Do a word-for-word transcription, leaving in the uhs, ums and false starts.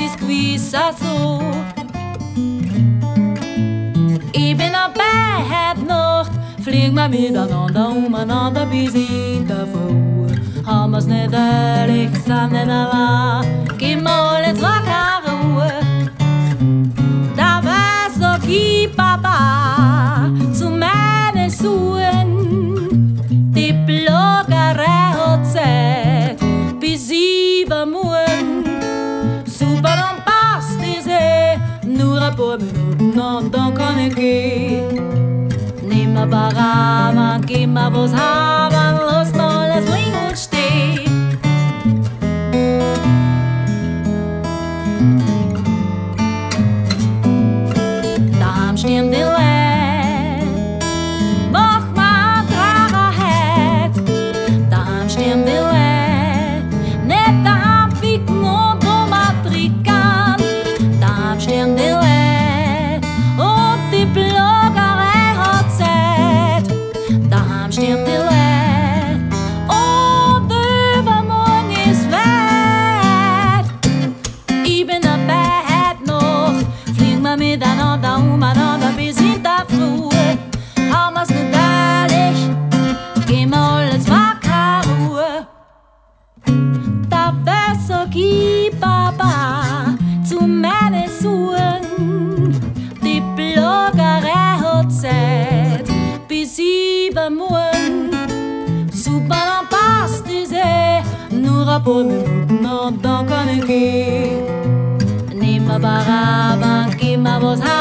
skvisa så. Ich bin auf Bett Nacht, flieg mal miteinander umeinander bis in der Früh. Haben wir's nicht ehrlich, sind nicht allein, gib mir alles war keine Ruhe. Da war's so, gib Papa zu meinen Suchen. Die Bloggerei hat Zeit bis sieben Morgen. Super, dann passt es eh, nur ein paar Minuten und dann kann ich gehen. Nimm ein paar Rahmen, gib mir was haben, lass mal alles liegen und stehen. Daheim stehen die Leute, mach mal Trauerheit. Daheim stehen die Leute, nicht daheim ficken und rumtrickern. Daheim stehen die Leute und die Bloggerei hat Zeit. Daheim stehen die Leute und übermorgen ist weit. Ich bin dabei heute Nacht, fliegen wir miteinander umeinander bis in der Früh. Haben wir's nicht ehrlich, geben wir alles war keine Ruhe. Da sag ich Papa zu meinen Suchen. Die Bloggerei hat Zeit bis sieben Morgen. Super, dann passt es eh, nur ein paar Minuten und dann kann ich gehen. Nimm ein paar Rahmen, gib mir was